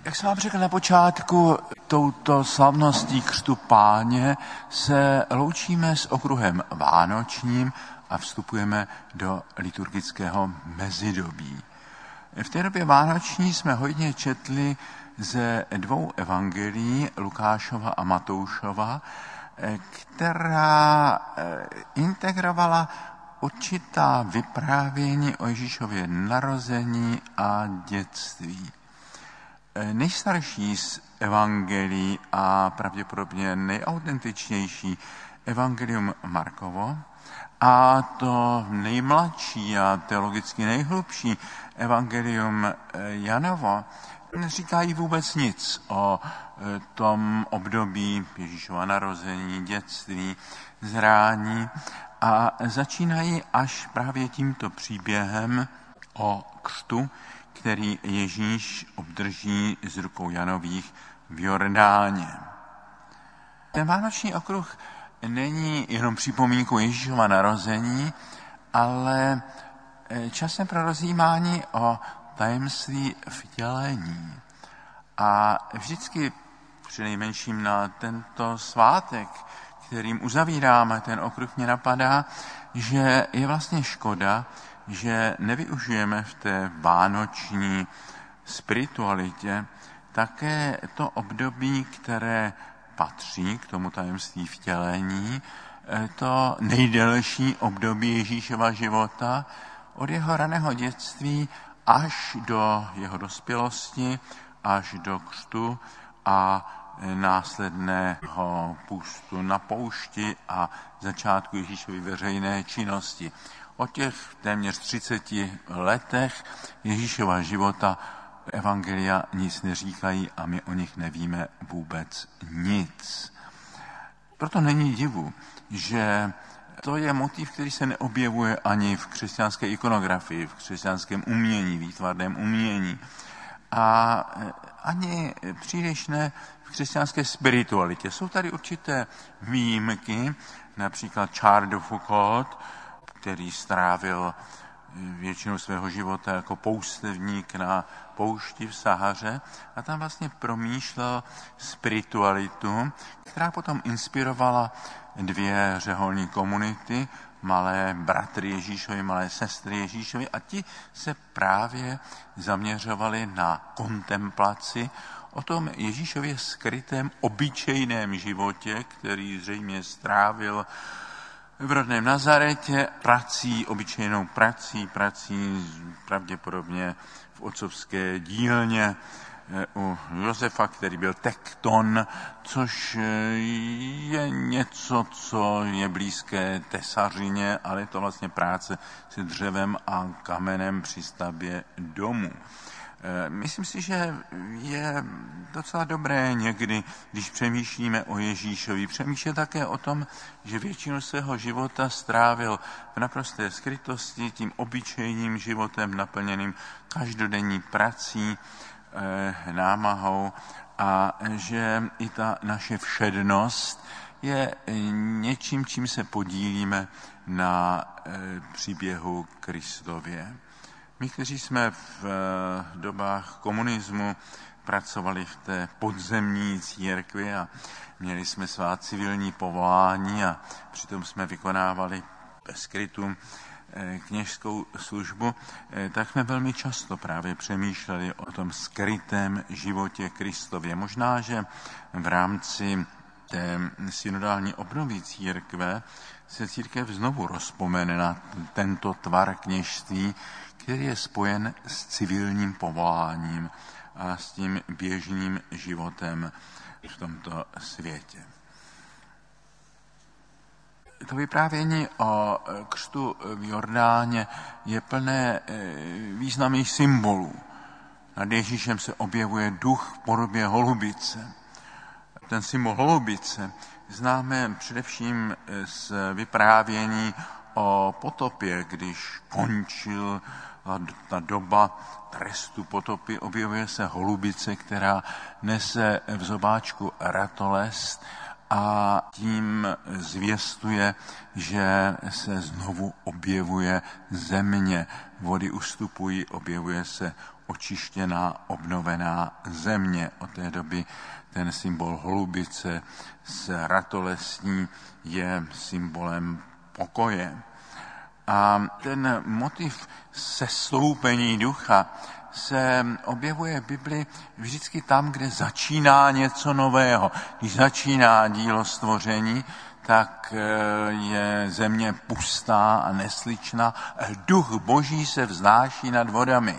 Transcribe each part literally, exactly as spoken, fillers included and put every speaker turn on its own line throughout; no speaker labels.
Jak jsem vám řekl na počátku, touto slavností křtu Páně se loučíme s okruhem vánočním a vstupujeme do liturgického mezidobí. V té době vánoční jsme hodně četli ze dvou evangelií, Lukášova a Matoušova, která integrovala určitá vyprávění o Ježíšově narození a dětství. Nejstarší z evangelií a pravděpodobně nejautentičnější evangelium Markovo a to nejmladší a teologicky nejhlubší evangelium Janovo neříkají vůbec nic o tom období Ježíšova narození, dětství, zrání a začínají až právě tímto příběhem o křtu, který Ježíš obdrží z rukou Janových v Jordáně. Ten vánoční okruh není jenom připomínkou Ježíšova narození, ale časem pro rozjímání o tajemství vtělení. A vždycky přinejmenším na tento svátek, kterým uzavíráme ten okruh, mě napadá, že je vlastně škoda, že nevyužijeme v té vánoční spiritualitě také to období, které patří k tomu tajemství vtělení, to nejdelší období Ježíšova života, od jeho raného dětství až do jeho dospělosti, až do křtu a následného půstu na poušti a začátku Ježíšovy veřejné činnosti. O těch téměř třiceti letech Ježíšova života evangelia nic neříkají a my o nich nevíme vůbec nic. Proto není divu, že to je motiv, který se neobjevuje ani v křesťanské ikonografii, v křesťanském umění, výtvarném umění a ani příliš ne v křesťanské spiritualitě. Jsou tady určité výjimky, například Charles de Foucault, který strávil většinu svého života jako poustevník na poušti v Sahaře a tam vlastně promýšlel spiritualitu, která potom inspirovala dvě řeholní komunity, malé bratry Ježíšovi, malé sestry Ježíšovi a ti se právě zaměřovali na kontemplaci o tom Ježíšově skrytém obyčejném životě, který zřejmě strávil v rodném Nazaretě prací, obyčejnou prací, prací pravděpodobně v otcovské dílně u Josefa, který byl tekton, což je něco, co je blízké tesařině, ale je to vlastně práce se dřevem a kamenem při stavbě domů. Myslím si, že je docela dobré někdy, když přemýšlíme o Ježíšovi, přemýšlet také o tom, že většinu svého života strávil v naprosté skrytosti, tím obyčejným životem naplněným každodenní prací, námahou a že i ta naše všednost je něčím, čím se podílíme na příběhu Kristově. My, kteří jsme v dobách komunismu pracovali v té podzemní církvi a měli jsme svá civilní povolání a přitom jsme vykonávali bez skrytu kněžskou službu, tak jsme velmi často právě přemýšleli o tom skrytém životě Kristově. Možná, že v rámci té synodální obnovy církve se církev znovu rozpomene na tento tvar kněžství, který je spojen s civilním povoláním a s tím běžným životem v tomto světě. To vyprávění o křtu v Jordáně je plné významných symbolů. Nad Ježíšem se objevuje duch v podobě holubice. Ten symbol holubice známe především z vyprávění o potopě, když končil ta doba trestu potopy, objevuje se holubice, která nese v zobáčku ratolest a tím zvěstuje, že se znovu objevuje země. Vody ustupují, objevuje se očištěná, obnovená země. Od té doby ten symbol holubice s ratolesní je symbolem pokoje. A ten motiv sestoupení ducha se objevuje v Bibli vždycky tam, kde začíná něco nového. Když začíná dílo stvoření, tak je země pustá a nesličná. Duch Boží se vznáší nad vodami.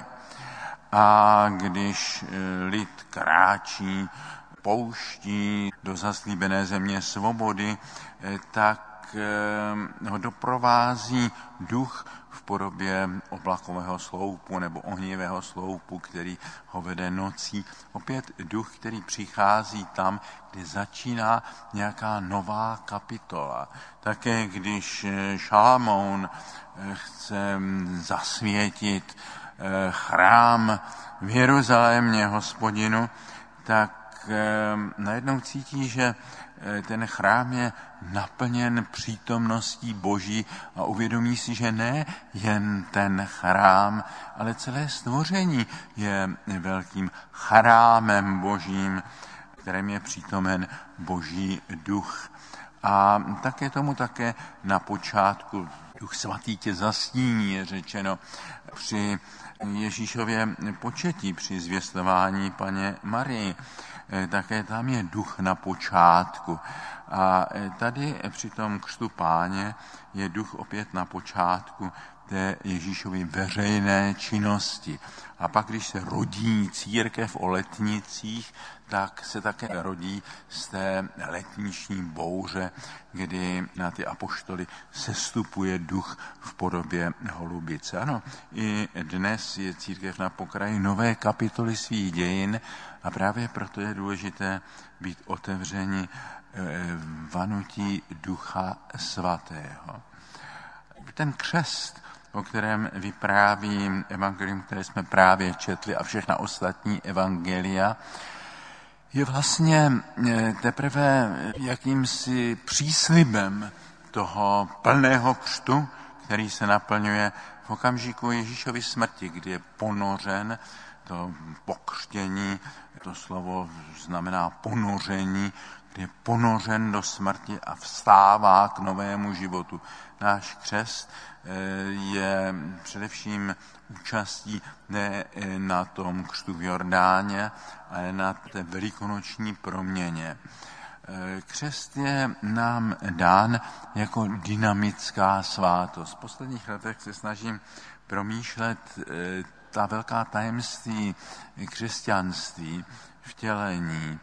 A když lid kráčí pouští do zaslíbené země svobody, tak ho doprovází duch v podobě oblakového sloupu nebo ohnivého sloupu, který ho vede nocí. Opět duch, který přichází tam, kde začíná nějaká nová kapitola. Také když Šalamoun chce zasvětit chrám v Jeruzalémě Hospodinu, tak najednou cítí, že ten chrám je naplněn přítomností Boží a uvědomí si, že ne jen ten chrám, ale celé stvoření je velkým chrámem Božím, kterém je přítomen Boží duch. A také tomu také na počátku Duch svatý tě zastíní, je řečeno při Ježíšově početí, při zvěstování Panně Marii. Také tam je duch na počátku. A tady při tom křtu Páně je duch opět na počátku té Ježíšovy veřejné činnosti. A pak, když se rodí církev o letnicích, tak se také rodí z té letniční bouře, kdy na ty apoštoly sestupuje duch v podobě holubice. Ano, i dnes je církev na pokraji nové kapitoly svých dějin a právě proto je důležité být otevřeni vanutí Ducha Svatého. Ten křest, o kterém vypráví evangelium, které jsme právě četli, a všechna ostatní evangelia, je vlastně teprve jakýmsi příslibem toho plného křtu, který se naplňuje v okamžiku Ježíšovy smrti, kdy je ponořen, to pokřtění, to slovo znamená ponoření, kdy je ponořen do smrti a vstává k novému životu. Náš křest je především účastí ne na tom křtu v Jordáně, ale na té velikonoční proměně. Křest je nám dán jako dynamická svátost. V posledních letech se snažím promýšlet ta velká tajemství křesťanství, vtělení,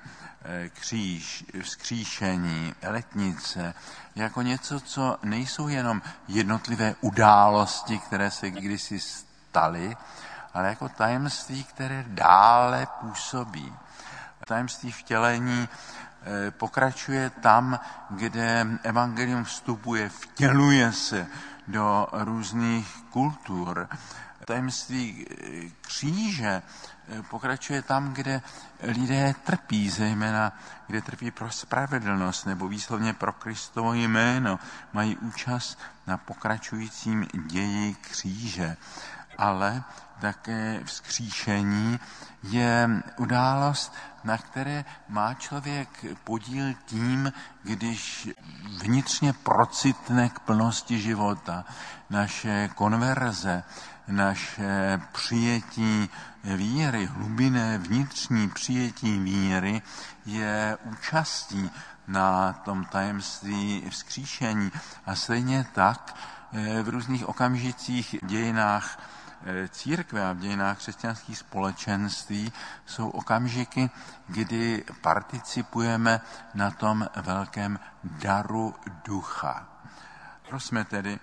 kříž, vzkříšení, letnice, jako něco, co nejsou jenom jednotlivé události, které se kdysi staly, ale jako tajemství, které dále působí. Tajemství vtělení pokračuje tam, kde evangelium vstupuje, vtěluje se do různých kultur. Tajemství kříže pokračuje tam, kde lidé trpí, zejména kde trpí pro spravedlnost nebo výslovně pro Kristovo jméno, mají účast na pokračujícím ději kříže. Ale také vzkříšení je událost, na které má člověk podíl tím, když vnitřně procitne k plnosti života. Naše konverze, naše přijetí víry, hlubinné vnitřní přijetí víry je účastí na tom tajemství vzkříšení. A stejně tak v různých okamžicích dějinách církve a v dějinách křesťanských společenství jsou okamžiky, kdy participujeme na tom velkém daru ducha. Prosme tedy,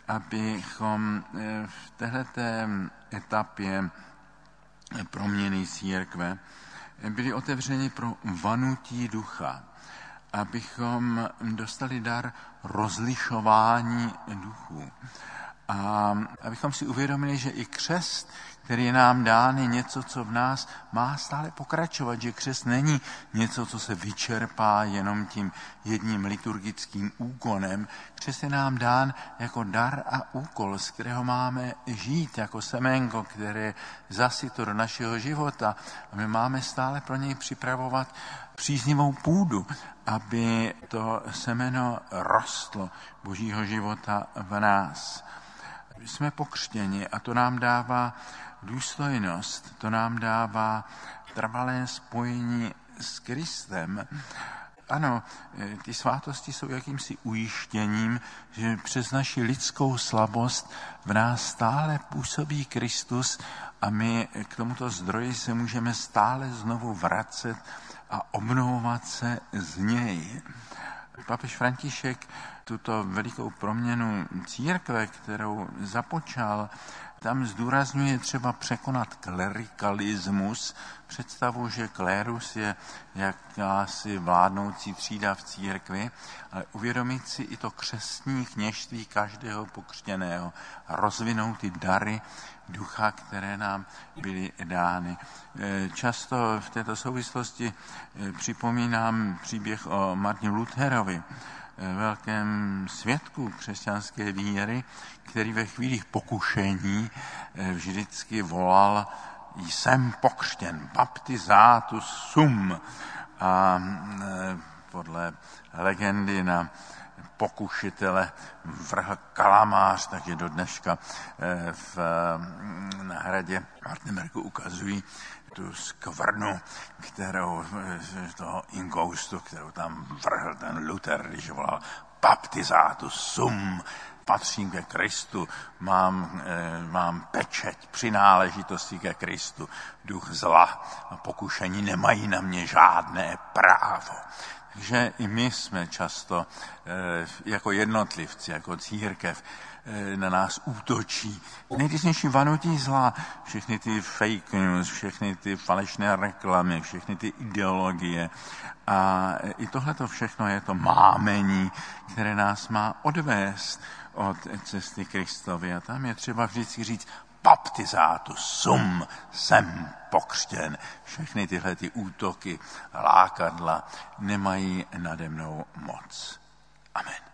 abychom v této etapě proměny církve byli otevřeni pro vanutí ducha, abychom dostali dar rozlišování duchů. A abychom si uvědomili, že i křest, který je nám dán, je něco, co v nás má stále pokračovat, že křest není něco, co se vyčerpá jenom tím jedním liturgickým úkonem. Křest je nám dán jako dar a úkol, z kterého máme žít, jako semenko, které zasyto do našeho života. A my máme stále pro něj připravovat příznivou půdu, aby to semeno rostlo Božího života v nás. Jsme pokřtěni a to nám dává důstojnost, to nám dává trvalé spojení s Kristem. Ano, ty svátosti jsou jakýmsi ujištěním, že přes naši lidskou slabost v nás stále působí Kristus a my k tomuto zdroji se můžeme stále znovu vracet a obnovovat se z něj. Papež František tuto velikou proměnu církve, kterou započal, tam zdůrazňuje třeba překonat klerikalismus, představu, že klérus je jakási vládnoucí třída v církvi, ale uvědomit si i to křestní kněžství každého pokřtěného a rozvinout ty dary ducha, které nám byly dány. Často v této souvislosti připomínám příběh o Martinu Lutherovi, velkém svědku křesťanské víry, který ve chvílích pokušení vždycky volal: jsem pokřtěn, baptizatus sum. A podle legendy na pokušitele vrhl kalamář, takže do dneška v, na hradě Wartenbergu ukazují tu skvrnu, kterou, toho inkoustu, kterou tam vrhl ten Luther, když volal baptizatus sum, patřím ke Kristu, mám, mám pečeť přináležitosti ke Kristu, duch zla a pokušení nemají na mě žádné právo. Takže i my jsme často jako jednotlivci, jako církev, na nás útočí nejrůznější vanutí zla, všechny ty fake news, všechny ty falešné reklamy, všechny ty ideologie. A i tohleto všechno je to mámení, které nás má odvést od cesty Kristovy. A tam je třeba vždycky říct: baptizatus sum, jsem pokřtěn. Všechny tyhle ty útoky, lákadla nemají nade mnou moc. Amen.